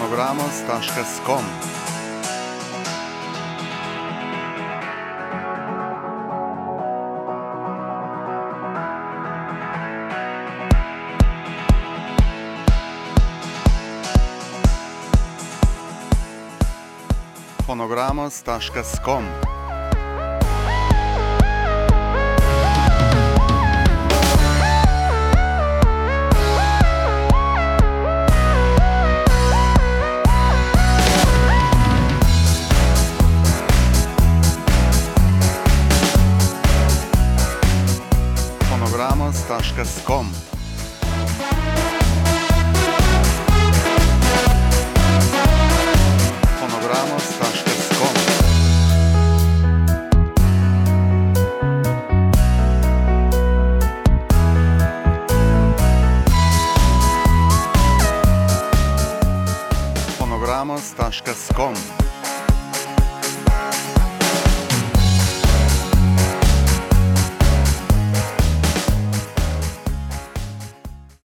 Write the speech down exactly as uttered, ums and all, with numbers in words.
fonogramos taškas com. fonogramos taškas com. fonogramos taškas com. fonogramos taškas com. fonogramos taškas com.